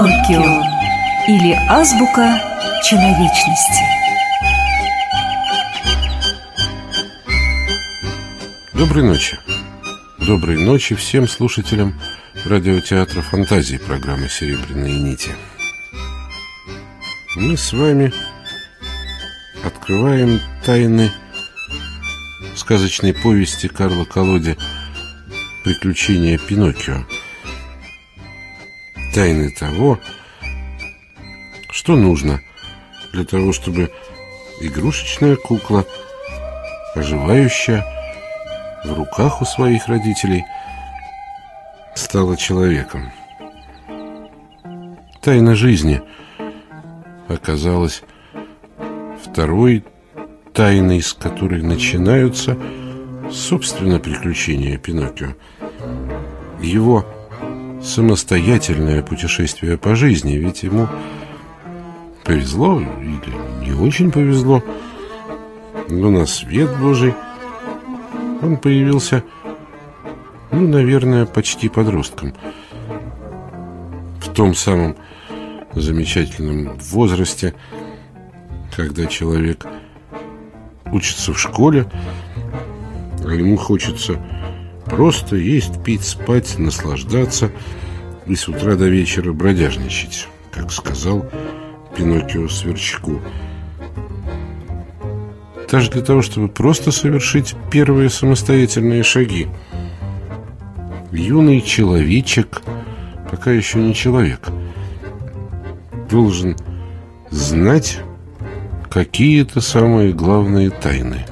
Пиноккио или азбука человечности. Доброй ночи. Доброй ночи всем слушателям радиотеатра «Фантазии» программы «Серебряные нити». Мы с вами открываем тайны сказочной повести Карла Колоди «Приключения Пиноккио». Тайны того, что нужно для того, чтобы игрушечная кукла, оживающая в руках у своих родителей, стала человеком. Тайна жизни оказалась второй тайной, с которой начинаются, собственно, приключения Пиноккио. Его самостоятельное путешествие по жизни, ведь ему повезло или не очень повезло, но на свет Божий он появился, наверное, почти подростком, в том самом замечательном возрасте, когда человек учится в школе, а ему хочется просто есть, пить, спать, наслаждаться и с утра до вечера бродяжничать, как сказал Пиноккио Сверчку. Даже для того, чтобы просто совершить первые самостоятельные шаги. Юный человечек, пока еще не человек, должен знать какие-то самые главные тайны.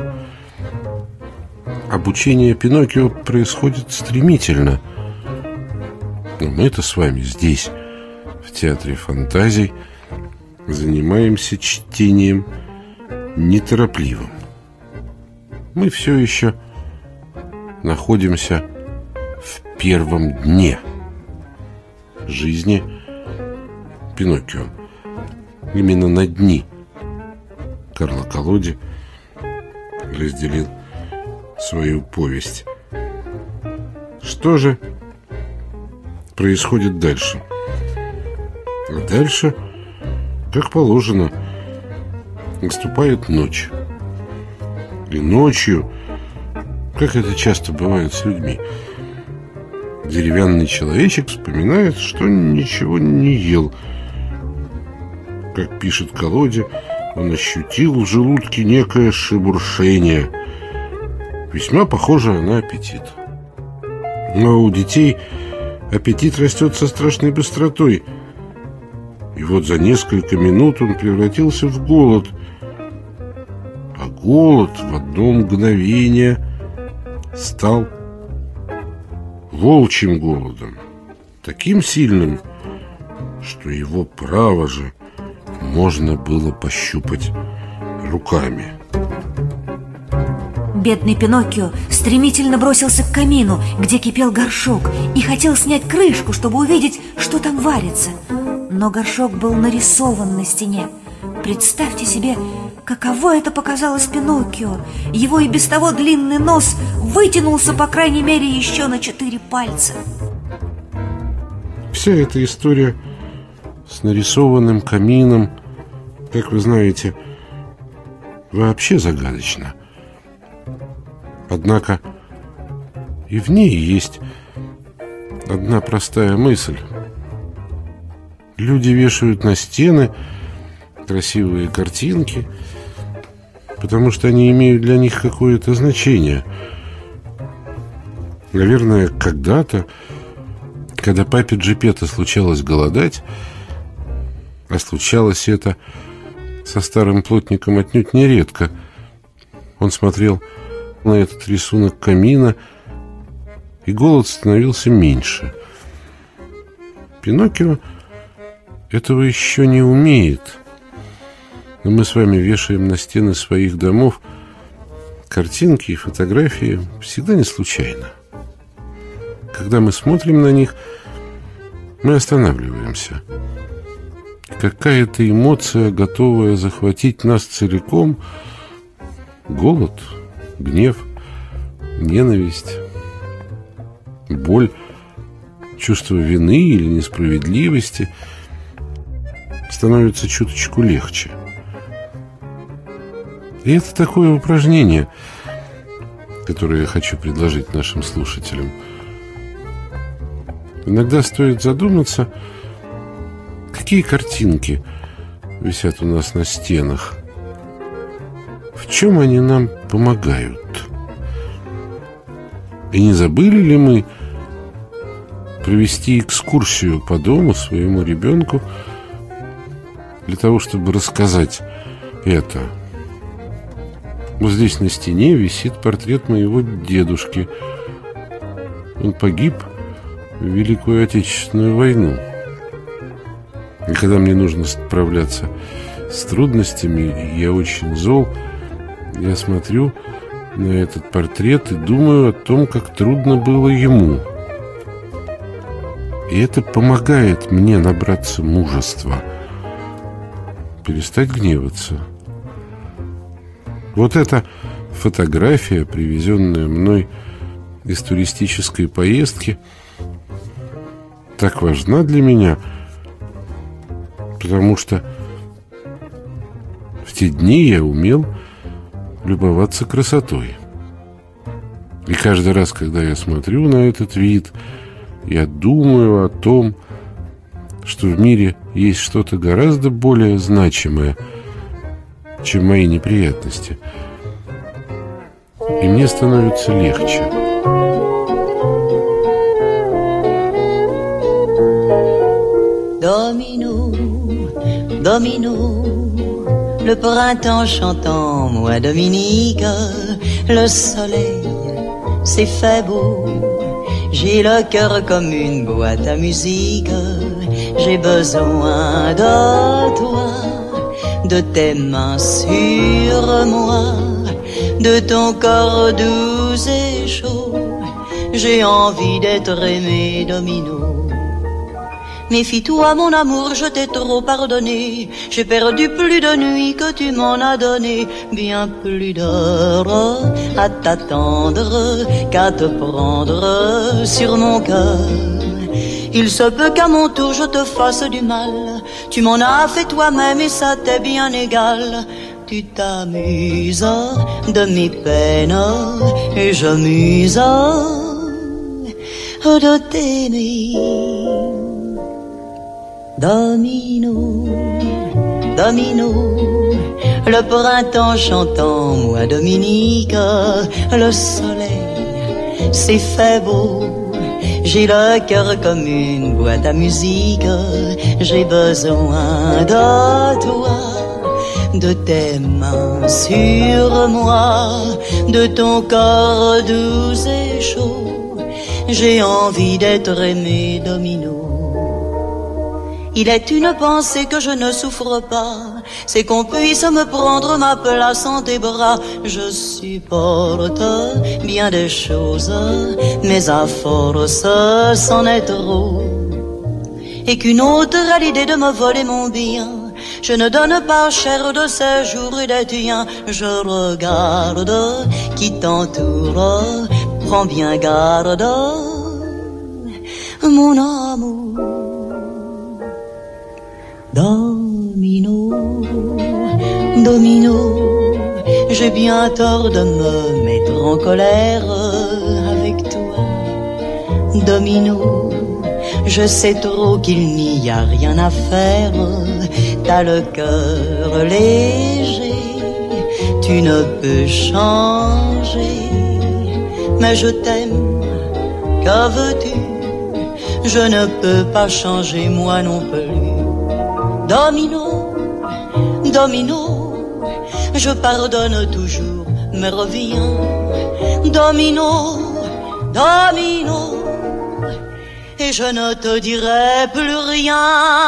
Обучение Пиноккио происходит стремительно. Но мы-то с вами здесь, в театре фантазий, занимаемся чтением неторопливым. Мы все еще находимся в первом дне жизни Пиноккио. Именно на дни Карло Колоди разделил свою повесть. Что же происходит дальше? А дальше, как положено, наступает ночь. И ночью, как это часто бывает с людьми, деревянный человечек вспоминает, что ничего не ел. Как пишет Колоди, он ощутил в желудке некое шебуршение, весьма похожее на аппетит. Но у детей аппетит растет со страшной быстротой. И вот за несколько минут он превратился в голод. А голод в одно мгновение стал волчьим голодом, таким сильным, что его право же можно было пощупать руками. Бедный Пиноккио стремительно бросился к камину, где кипел горшок, и хотел снять крышку, чтобы увидеть, что там варится. Но горшок был нарисован на стене. Представьте себе, каково это показалось Пиноккио. Его и без того длинный нос вытянулся, по крайней мере, еще на 4 пальца. Вся эта история с нарисованным камином, как вы знаете, вообще загадочна. Однако и в ней есть одна простая мысль. Люди вешают на стены красивые картинки, потому что они имеют для них какое-то значение. Наверное, когда-то, когда папе Джипетто случалось голодать, а случалось это со старым плотником отнюдь нередко, он смотрел на этот рисунок камина, и голод становился меньше. Пиноккио этого еще не умеет, но мы с вами вешаем на стены своих домов картинки и фотографии всегда не случайно. Когда мы смотрим на них, мы останавливаемся. Какая-то эмоция, готовая захватить нас целиком, голод, гнев, ненависть, боль, чувство вины или несправедливости, становится чуточку легче. И это такое упражнение, которое я хочу предложить нашим слушателям. Иногда стоит задуматься, какие картинки висят у нас на стенах, в чем они нам помогают. И не забыли ли мы провести экскурсию по дому своему ребенку для того, чтобы рассказать это. Вот здесь на стене висит портрет моего дедушки. Он погиб в Великую Отечественную войну. И когда мне нужно справляться с трудностями, я очень зол, я смотрю на этот портрет и думаю о том, как трудно было ему. И это помогает мне набраться мужества, перестать гневаться. Вот эта фотография, привезенная мной из туристической поездки, так важна для меня, потому что в те дни я умел любоваться красотой. И каждый раз, когда я смотрю на этот вид, я думаю о том, что в мире есть что-то гораздо более значимое, чем мои неприятности. И мне становится легче. Domino, domino, le printemps chantant, moi Dominique, le soleil s'est fait beau. J'ai le cœur comme une boîte à musique, j'ai besoin de toi, de tes mains sur moi, de ton corps doux et chaud. J'ai envie d'être aimé, Domino. Méfie-toi, mon amour, je t'ai trop pardonné. J'ai perdu plus de nuits que tu m'en as donné, bien plus d'heures à t'attendre qu'à te prendre sur mon cœur. Il se peut qu'à mon tour je te fasse du mal. Tu m'en as fait toi-même et ça t'est bien égal. Tu t'amuses de mes peines et je m'use de t'aimer. Domino, domino, le printemps chantant, moi Dominique, le soleil s'est fait beau. J'ai le cœur comme une boîte à musique, j'ai besoin de toi, de tes mains sur moi, de ton corps doux et chaud. J'ai envie d'être aimé, Domino. Il est une pensée que je ne souffre pas, c'est qu'on puisse me prendre ma place en tes bras. Je supporte bien des choses, mais à force c'en est trop. Et qu'une autre a l'idée de me voler mon bien, je ne donne pas cher de ces jours et des tiens. Je regarde qui t'entoure, prends bien garde, mon amour. Domino, domino, j'ai bien tort de me mettre en colère avec toi. Domino, je sais trop qu'il n'y a rien à faire. T'as le cœur léger, tu ne peux changer. Mais je t'aime, que veux-tu? Je ne peux pas changer moi non plus. Domino, domino, je pardonne toujours, mais reviens. Domino, domino, et je ne te dirai plus rien.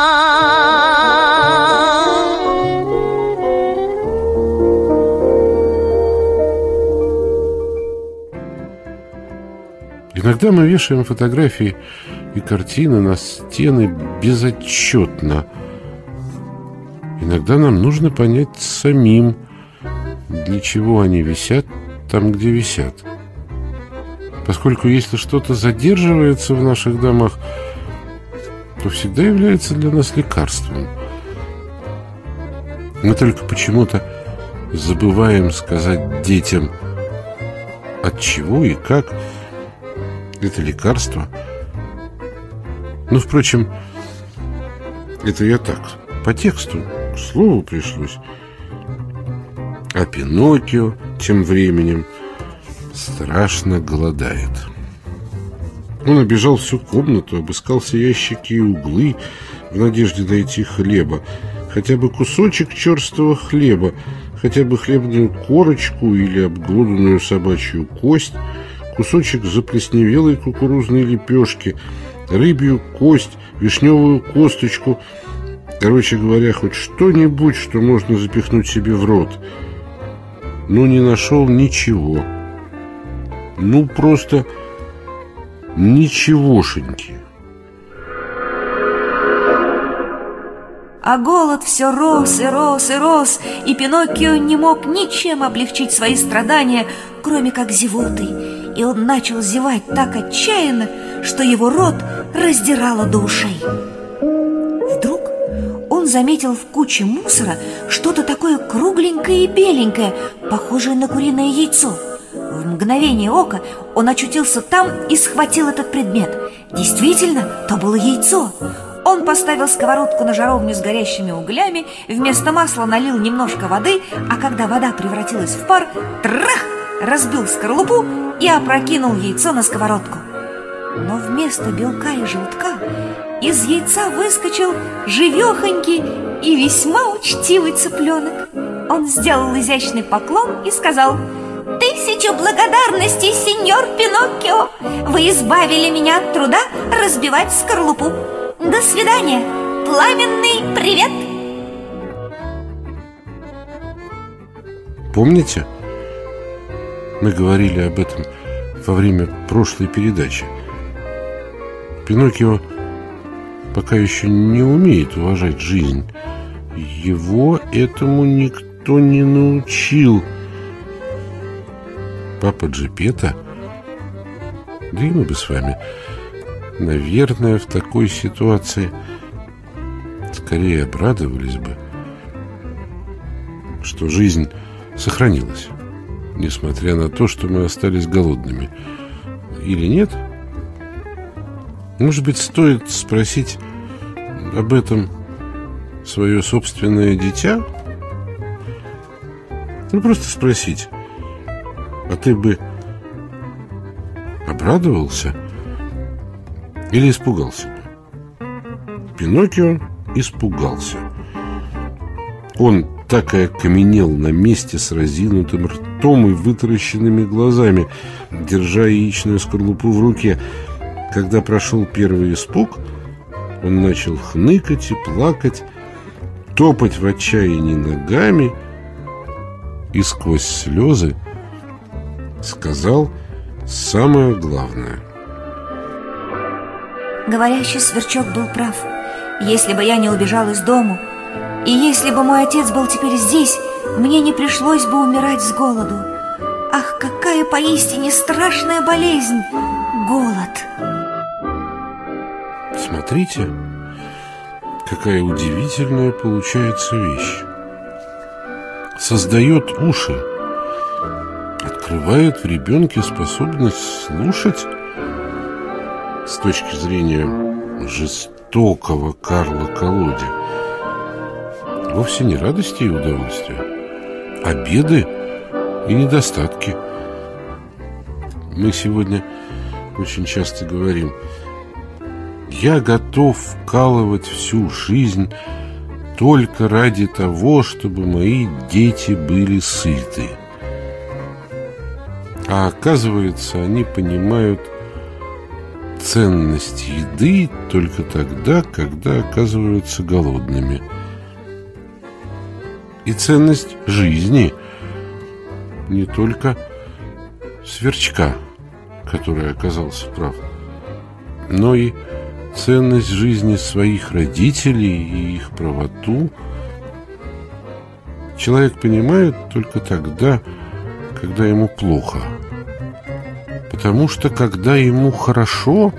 Иногда мы вешаем фотографии и картины на стены безотчетно. Иногда нам нужно понять самим, для чего они висят там, где висят. Поскольку если что-то задерживается в наших домах, то всегда является для нас лекарством. Мы только почему-то забываем сказать детям, от чего и как это лекарство. Ну, впрочем, это я так, по тексту, к слову пришлось. А Пиноккио тем временем страшно голодает. Он обежал всю комнату, обыскал все ящики и углы в надежде найти хлеба, хотя бы кусочек черствого хлеба, хотя бы хлебную корочку или обглоданную собачью кость, кусочек заплесневелой кукурузной лепешки, рыбью кость, вишневую косточку. Короче говоря, хоть что-нибудь, что можно запихнуть себе в рот. Но не нашел ничего. Ну, просто ничегошеньки. А голод все рос и рос и рос, и Пиноккио не мог ничем облегчить свои страдания, кроме как зевотой. И он начал зевать так отчаянно, что его рот раздирало до ушей. Вдруг он заметил в куче мусора что-то такое кругленькое и беленькое, похожее на куриное яйцо. В мгновение ока он очутился там и схватил этот предмет. Действительно, то было яйцо. Он поставил сковородку на жаровню с горящими углями, вместо масла налил немножко воды, а когда вода превратилась в пар, трах, разбил скорлупу и опрокинул яйцо на сковородку. Но вместо белка и желтка из яйца выскочил живехонький и весьма учтивый цыпленок. Он сделал изящный поклон и сказал: «Тысячу благодарностей, сеньор Пиноккио! Вы избавили меня от труда разбивать скорлупу. До свидания! Пламенный привет!» Помните? Мы говорили об этом во время прошлой передачи. Пиноккио пока еще не умеет уважать жизнь. Его этому никто не научил. Папа Джепетто, да и мы бы с вами, наверное, в такой ситуации скорее обрадовались бы, что жизнь сохранилась, несмотря на то, что мы остались голодными. Или нет? Может быть, стоит спросить об этом свое собственное дитя? Ну, просто спросить: а ты бы обрадовался или испугался бы? Пиноккио испугался. Он так и окаменел на месте с разинутым ртом и вытаращенными глазами, держа яичную скорлупу в руке. Когда прошел первый испуг, он начал хныкать и плакать, топать в отчаянии ногами и сквозь слезы сказал самое главное. Говорящий сверчок был прав. Если бы я не убежал из дому, и если бы мой отец был теперь здесь, мне не пришлось бы умирать с голоду. Ах, какая поистине страшная болезнь — голод! Смотрите, какая удивительная получается вещь. Создает уши, открывает в ребенке способность слушать. С точки зрения жестокого Карла Колоди, вовсе не радости и удовольствия, а беды и недостатки. Мы сегодня очень часто говорим: я готов вкалывать всю жизнь только ради того, чтобы мои дети были сыты. А оказывается, они понимают ценность еды только тогда, когда оказываются голодными. И ценность жизни не только сверчка, который оказался прав, но и ценность жизни своих родителей и их правоту человек понимает только тогда, когда ему плохо. Потому что когда ему хорошо,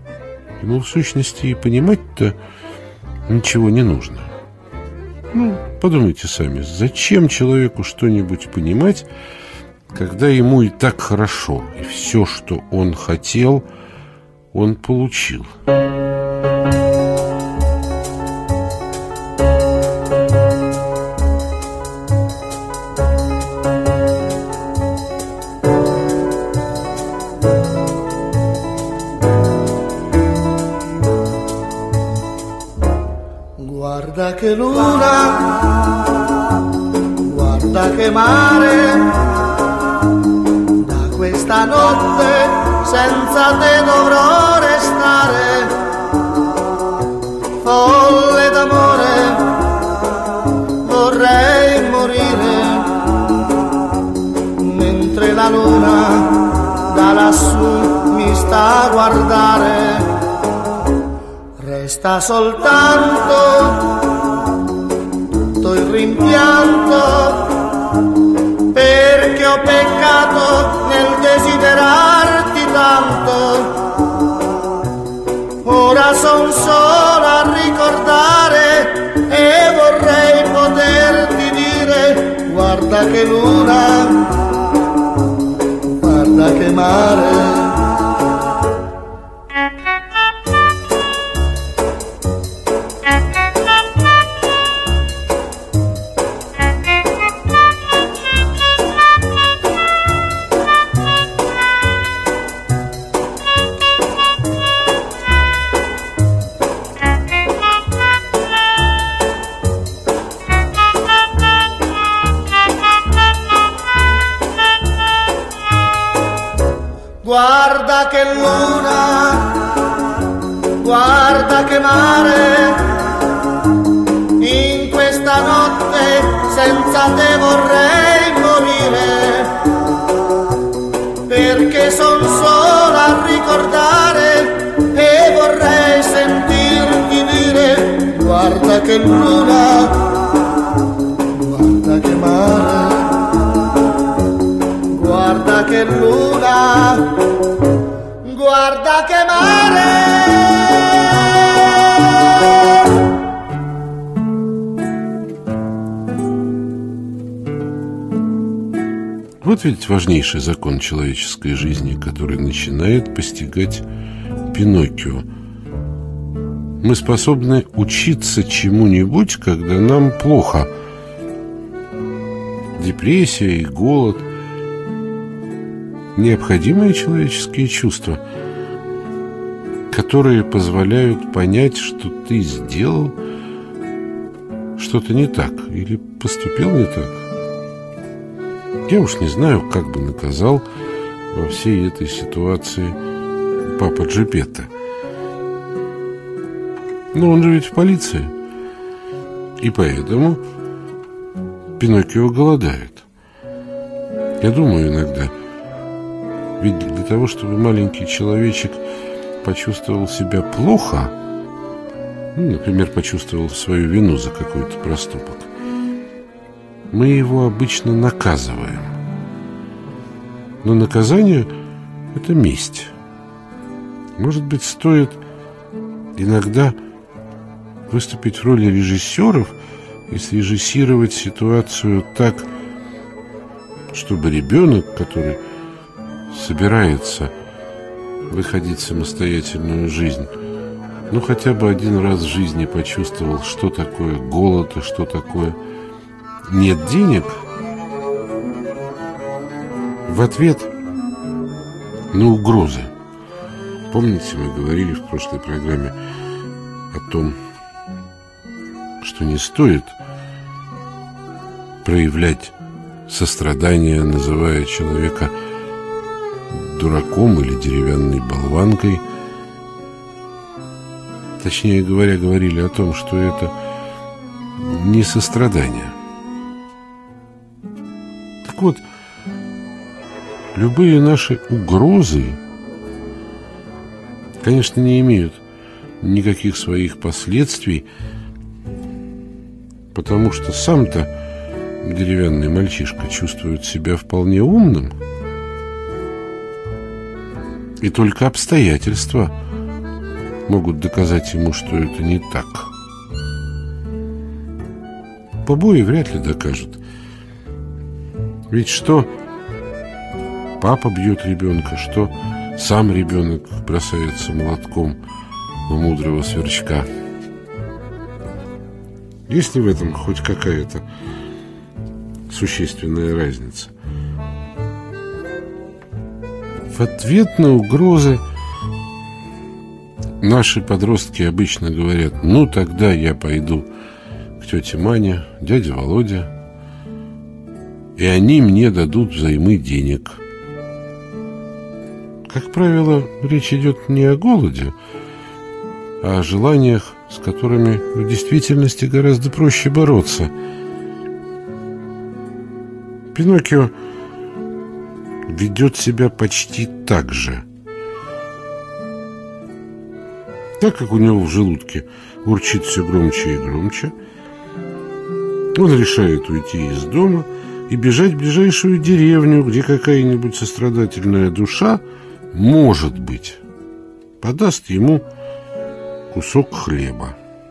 ему в сущности и понимать-то ничего не нужно. Ну, Подумайте сами, зачем человеку что-нибудь понимать, когда ему и так хорошо, и все, что он хотел, он получил? Guarda che luna, guarda che mare, da questa notte senza te dovrò restare, folle d'amore, vorrei morire, mentre la luna da lassù mi sta a guardare. Resta soltanto tutto il rimpianto, perché ho peccato nel desiderarti tanto. Ora son solo a ricordare e vorrei poterti dire: guarda che luna, guarda che mare. Guarda che luna, guarda che mare, in questa notte senza te vorrei morire, perché son solo a ricordare e vorrei sentirti dire: guarda che luna, guarda che mare. Guarda che luna, guarda che mare. Вот ведь важнейший закон человеческой жизни, который начинает постигать Пиноккио. Мы способны учиться чему-нибудь, когда нам плохо. Депрессия и голод — необходимые человеческие чувства, которые позволяют понять, что ты сделал что-то не так или поступил не так. Я уж не знаю, как бы наказал во всей этой ситуации папа Джепетто. Но он же ведь в полиции. И поэтому Пиноккио голодает. Я думаю иногда, ведь для того, чтобы маленький человечек почувствовал себя плохо, например, почувствовал свою вину за какой-то проступок, мы его обычно наказываем. Но наказание — это месть. Может быть, стоит иногда выступить в роли режиссеров и срежиссировать ситуацию так, чтобы ребенок, который собирается выходить в самостоятельную жизнь, ну хотя бы один раз в жизни почувствовал, что такое голод и что такое нет денег, в ответ на угрозы. Помните, мы говорили в прошлой программе о том, что не стоит проявлять сострадание, называя человека дураком или деревянной болванкой. Точнее говоря, говорили о том, что это не сострадание. Так вот, любые наши угрозы, конечно, не имеют никаких своих последствий, потому что сам-то деревянный мальчишка чувствует себя вполне умным, и только обстоятельства могут доказать ему, что это не так. побои вряд ли докажут. Ведь что папа бьет ребенка, что сам ребенок бросается молотком в мудрого сверчка. Есть ли в этом хоть какая-то существенная разница? В ответ на угрозы наши подростки обычно говорят: ну тогда я пойду к тете Мане, дяде Володе, и они мне дадут взаймы денег. Как правило, речь идет не о голоде, а о желаниях, с которыми в действительности гораздо проще бороться. Пиноккио ведет себя почти так же. Так как у него в желудке урчит все громче и громче, он решает уйти из дома и бежать в ближайшую деревню, где какая-нибудь сострадательная душа, может быть, подаст ему кусок хлеба.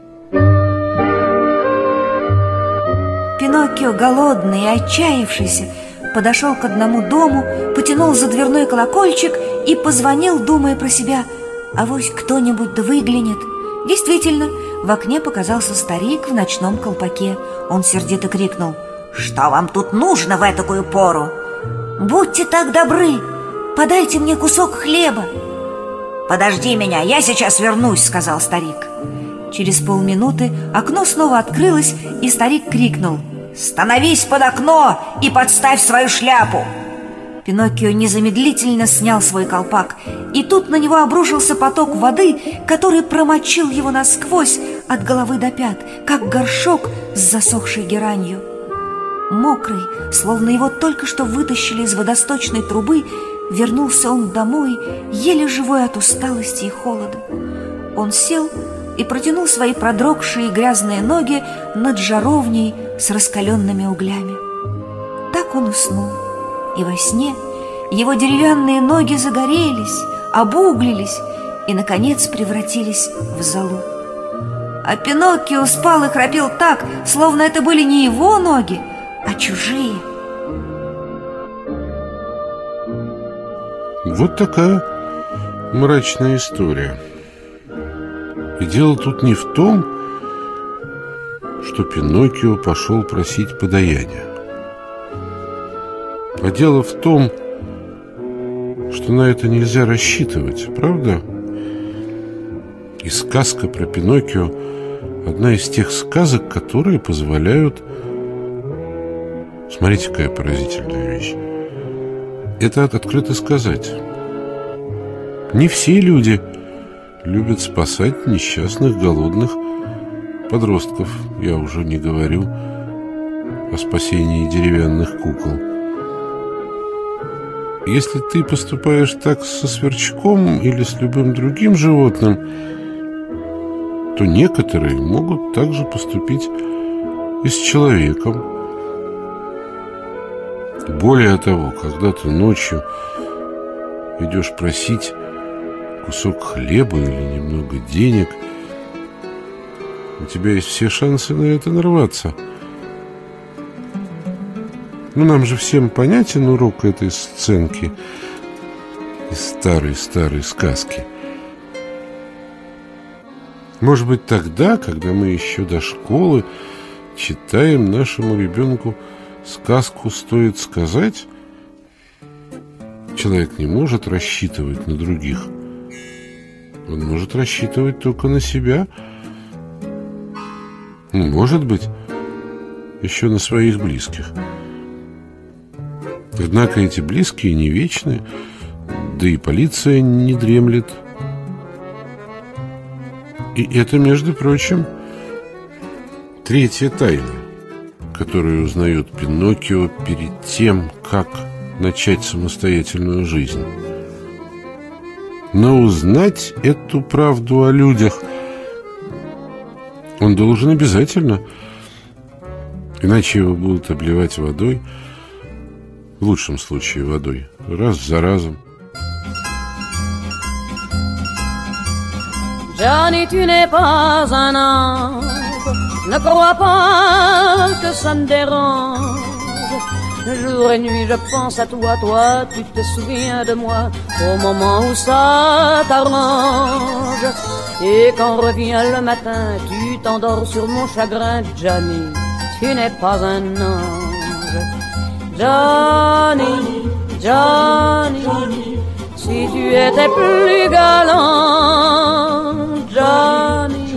Пиноккио, голодный и отчаявшийся, подошел к одному дому, потянул за дверной колокольчик и позвонил, думая про себя: авось кто-нибудь да выглянет. Действительно, в окне показался старик в ночном колпаке. Он сердито крикнул: «Что вам тут нужно в этакую пору? Будьте так добры, подайте мне кусок хлеба». «Подожди меня, я сейчас вернусь», — сказал старик. Через полминуты окно снова открылось, и старик крикнул: «Становись под окно и подставь свою шляпу!» Пиноккио незамедлительно снял свой колпак, и тут на него обрушился поток воды, который промочил его насквозь от головы до пят, как горшок с засохшей геранью. Мокрый, словно его только что вытащили из водосточной трубы, вернулся он домой, еле живой от усталости и холода. Он сел и протянул свои продрогшие грязные ноги над жаровней с раскаленными углями. Так он уснул, и во сне его деревянные ноги загорелись, обуглились и, наконец, превратились в золу. А Пиноккио спал и храпел так, словно это были не его ноги, а чужие. Вот такая мрачная история. И дело тут не в том, что Пиноккио пошел просить подаяния, а дело в том, что на это нельзя рассчитывать, правда? И сказка про Пиноккио — одна из тех сказок, которые позволяют... Смотрите, какая поразительная вещь. Это открыто сказать. Не все люди любят спасать несчастных, голодных подростков. Я уже не говорю о спасении деревянных кукол. Если ты поступаешь так со сверчком или с любым другим животным, то некоторые могут также поступить и с человеком. Более того, когда ты ночью идешь просить кусок хлеба или немного денег, у тебя есть все шансы на это нарваться. Ну, нам же всем понятен урок этой сценки из старой-старой сказки. Может быть, тогда, когда мы еще до школы читаем нашему ребенку сказку, стоит сказать: человек не может рассчитывать на других. Он может рассчитывать только на себя. Ну, может быть, еще на своих близких. Однако эти близкие не вечны, да и полиция не дремлет. И это, между прочим, третья тайна, которую узнает Пиноккио перед тем, как начать самостоятельную жизнь. Но узнать эту правду о людях он должен обязательно, иначе его будут обливать водой, в лучшем случае водой, раз за разом. Johnny, tu n'es pas un ange, Ne crois pas que ça me dérange. Jour et nuit je pense à toi, toi tu te souviens de moi au moment où ça t'arrange. Et quand revient le matin, tu t'endors sur mon chagrin. Johnny, tu n'es pas un ange. Johnny, Johnny, si tu étais plus galant. Johnny,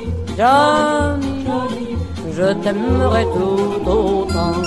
Johnny, je t'aimerais tout autant.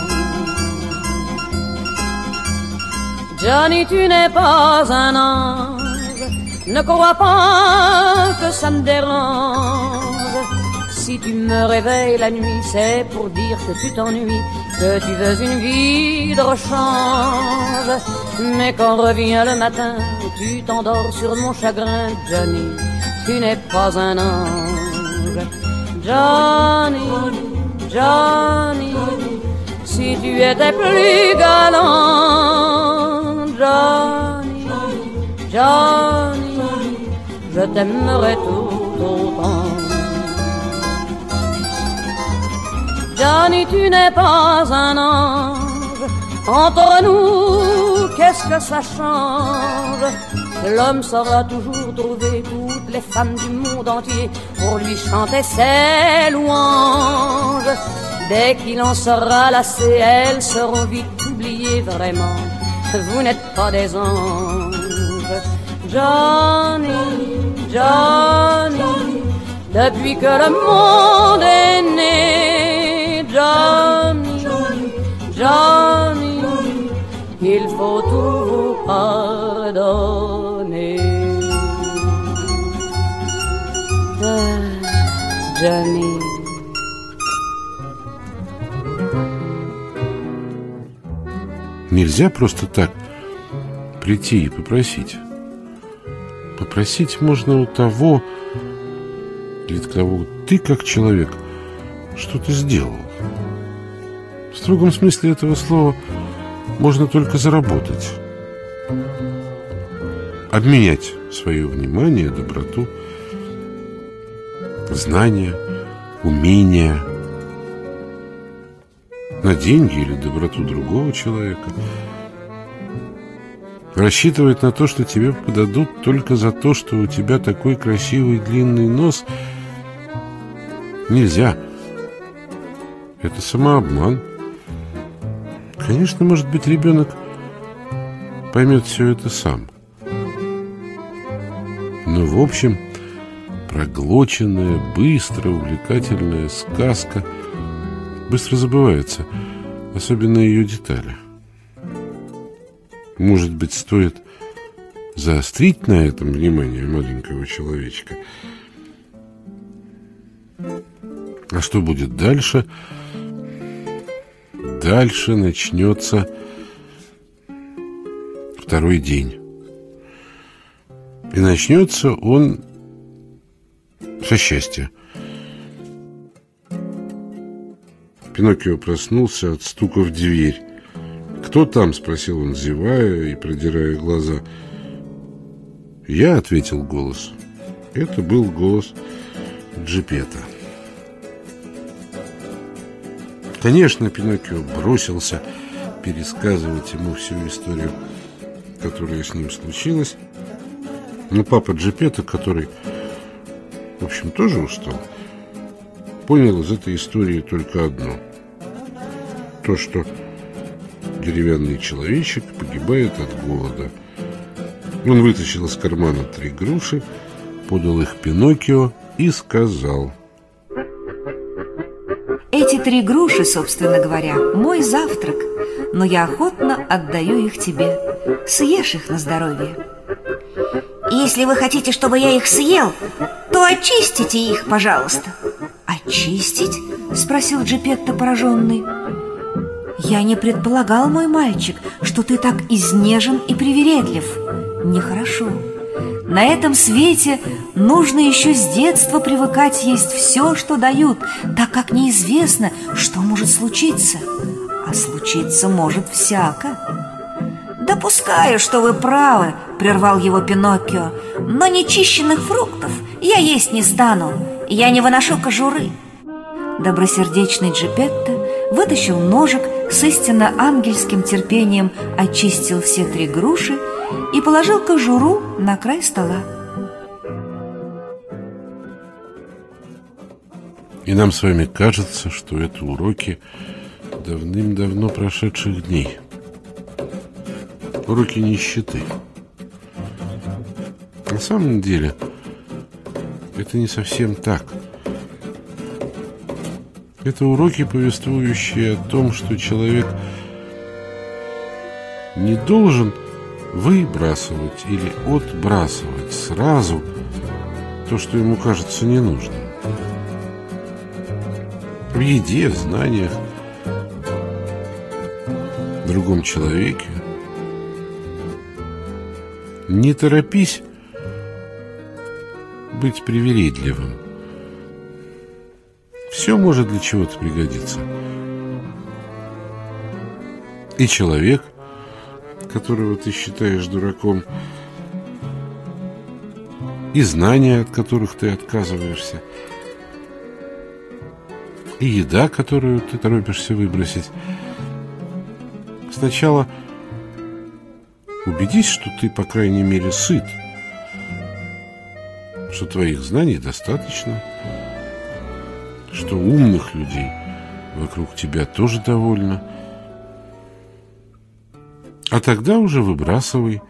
Johnny, tu n'es pas un ange, ne crois pas que ça me dérange. Si tu me réveilles la nuit, c'est pour dire que tu t'ennuies, que tu veux une vie de rechange. Mais quand revient le matin, tu t'endors sur mon chagrin. Johnny, tu n'es pas un ange. Johnny, Johnny, si tu étais plus galant. Johnny, Johnny, je t'aimerais tout autant. Johnny, tu n'es pas un ange. Entre nous, qu'est-ce que ça change? L'homme saura toujours trouver toutes les femmes du monde entier pour lui chanter ses louanges. Dès qu'il en sera lassé, elles seront vite oubliées vraiment. Vous n'êtes pas des anges. Johnny, Johnny, depuis que le monde est né. Johnny, Johnny, il faut tout vous pardonner. Johnny. Нельзя просто так прийти и попросить. Попросить можно у того, для кого ты, как человек, что-то сделал. В строгом смысле этого слова можно только заработать. Обменять свое внимание, доброту, знания, умения на деньги или доброту другого человека. Рассчитывать на то, что тебе подадут только за то, что у тебя такой красивый длинный нос, нельзя. Это самообман. Конечно, может быть, ребенок поймет все это сам. Но, в общем, проглоченная, быстрая, увлекательная сказка быстро забывается, особенно ее детали. Может быть, стоит заострить на этом внимание маленького человечка. А что будет дальше? Дальше начнется второй день. И начнется он со счастья. Пиноккио проснулся от стука в дверь. «Кто там?» — спросил он, зевая и продирая глаза. «Я», — ответил голос. Это был голос Джипетто. Конечно, Пиноккио бросился пересказывать ему всю историю, которая с ним случилась. Но папа Джипетто, который, в общем, тоже устал, понял из этой истории только одно. То, что деревянный человечек погибает от голода. Он вытащил из кармана 3 груши, подал их Пиноккио и сказал: «Эти 3 груши, собственно говоря, мой завтрак, но я охотно отдаю их тебе. Съешь их на здоровье». Если вы хотите, чтобы я их съел, то очистите их, пожалуйста. «Очистить?» — спросил Джипетто, пораженный. «Я не предполагал, мой мальчик, что ты так изнежен и привередлив. Нехорошо. На этом свете нужно еще с детства привыкать есть все, что дают, так как неизвестно, что может случиться. А случиться может всяко». «Допускаю, что вы правы», — прервал его Пиноккио, «но нечищенных фруктов я есть не стану. Я не выношу кожуры». Добросердечный Джипетто вытащил ножик, с истинно ангельским терпением очистил все 3 груши и положил кожуру на край стола. И нам с вами кажется, что это уроки давным-давно прошедших дней. Уроки нищеты. На самом деле, это не совсем так. Это уроки, повествующие о том, что человек не должен выбрасывать или отбрасывать сразу то, что ему кажется ненужным. В еде, в знаниях, в другом человеке. Не торопись быть привередливым. Все может для чего-то пригодиться. И человек, которого ты считаешь дураком, и знания, от которых ты отказываешься, и еда, которую ты торопишься выбросить. Сначала убедись, что ты, по крайней мере, сыт, что твоих знаний достаточно, что умных людей вокруг тебя тоже довольно. А тогда уже выбрасывай.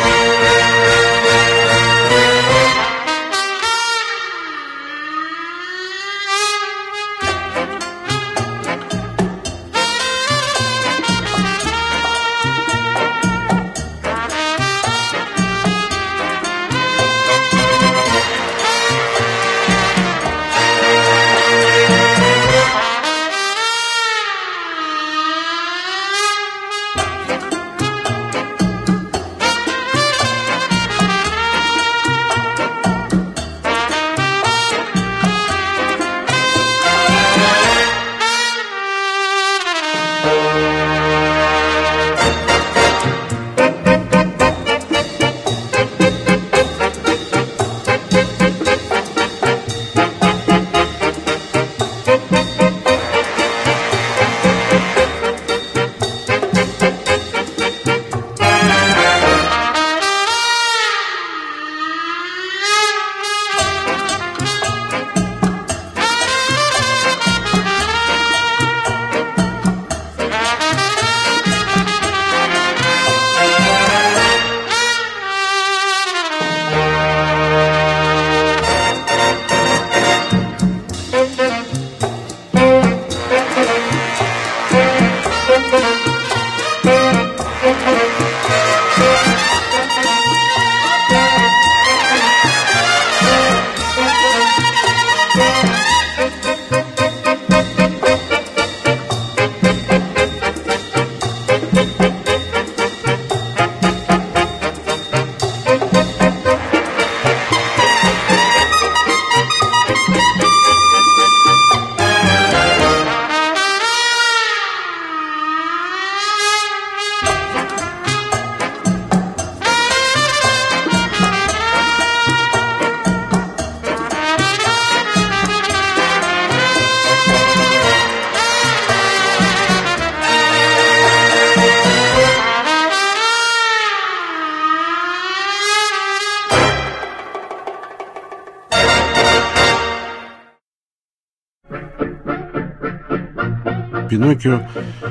Пиноккио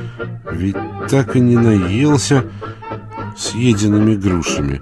ведь так и не наелся съеденными грушами.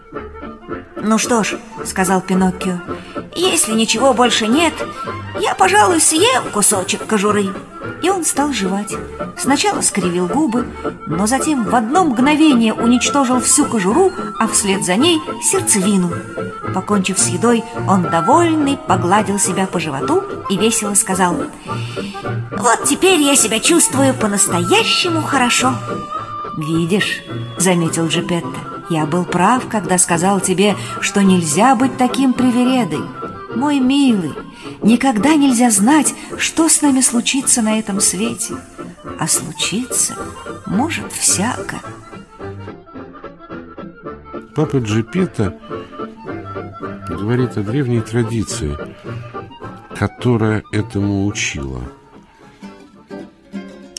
«Ну что ж, — сказал Пиноккио, — если ничего больше нет, я, пожалуй, съем кусочек кожуры». И он стал жевать. Сначала скривил губы, но затем в одно мгновение уничтожил всю кожуру, а вслед за ней сердцевину. Покончив с едой, он, довольный, погладил себя по животу и весело сказал: «Вот теперь я себя чувствую по-настоящему хорошо». «Видишь, — заметил Джипетто, — я был прав, когда сказал тебе, что нельзя быть таким привередой. Мой милый, никогда нельзя знать, что с нами случится на этом свете. А случиться может всяко». Папа Джипетто говорит о древней традиции, которая этому учила.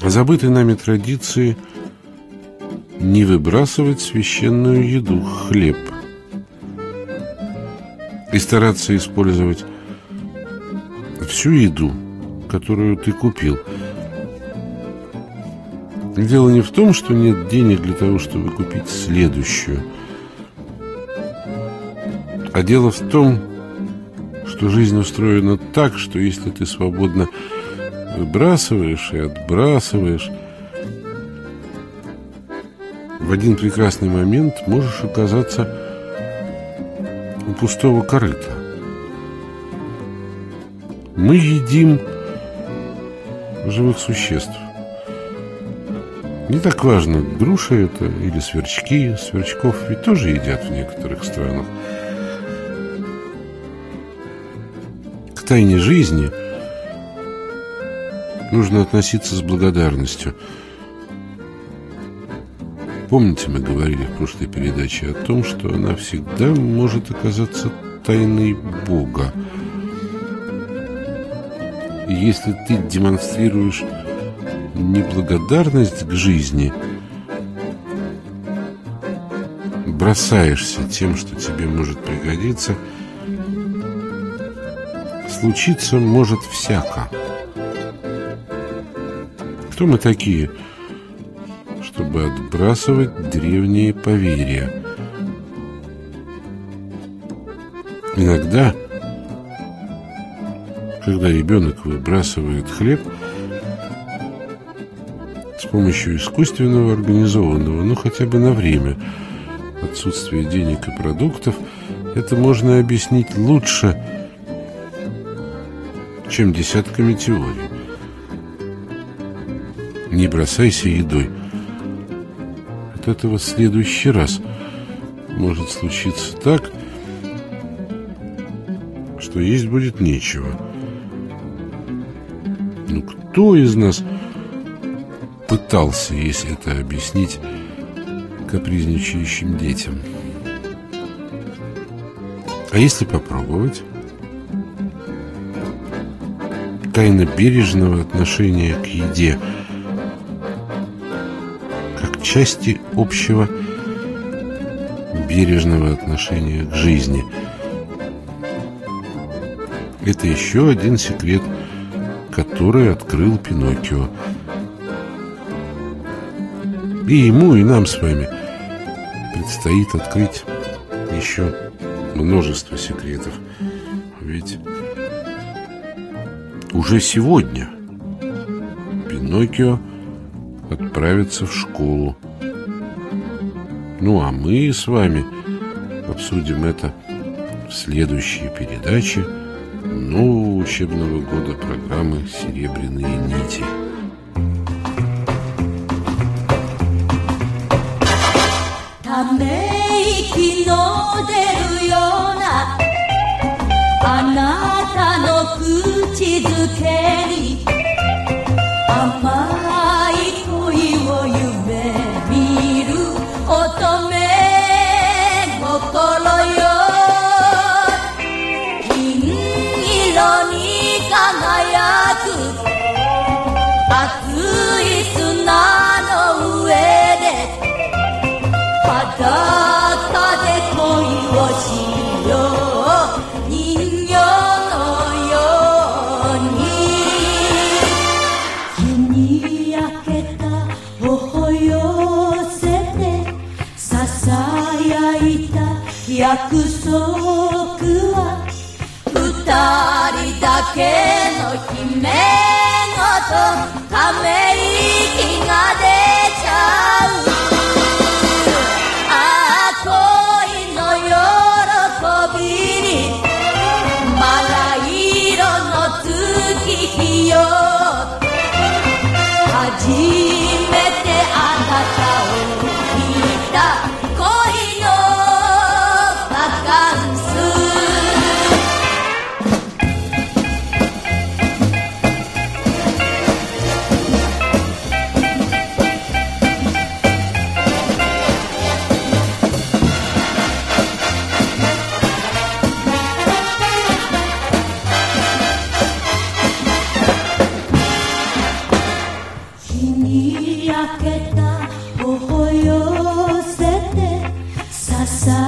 забытой нами традиции не выбрасывать священную еду, хлеб, и стараться использовать всю еду, которую ты купил. Дело не в том, что нет денег для того, чтобы купить следующую, а дело в том, что жизнь устроена так, что если ты свободно выбрасываешь и отбрасываешь, в один прекрасный момент можешь оказаться у пустого корыта. Мы едим живых существ. Не так важно, груша это или сверчки. Сверчков ведь тоже едят в некоторых странах. К тайне жизни нужно относиться с благодарностью. Помните, мы говорили в прошлой передаче о том, что она всегда может оказаться тайной Бога. И если ты демонстрируешь неблагодарность к жизни, бросаешься тем, что тебе может пригодиться, случиться может всяко. Кто мы такие, чтобы отбрасывать древние поверья? Иногда, когда ребенок выбрасывает хлеб, с помощью искусственного, организованного, ну хотя бы на время, отсутствия денег и продуктов, это можно объяснить лучше, чем десятками теорий. Не бросайся едой. От этого в следующий раз может случиться так, что есть будет нечего. Ну, кто из нас пытался, если это объяснить капризничающим детям? А если попробовать? Тайна бережного отношения к еде как части общего бережного отношения к жизни. Это еще один секрет, который открыл Пиноккио. И ему, и нам с вами предстоит открыть еще множество секретов. Ведь уже сегодня Пиноккио отправится в школу. Ну, а мы с вами обсудим это в следующей передаче нового учебного года программы «Серебряные нити».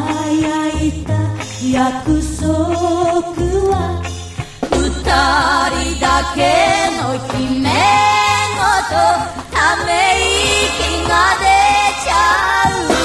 輝いた約束は二人だけの姫ごとため息が出ちゃう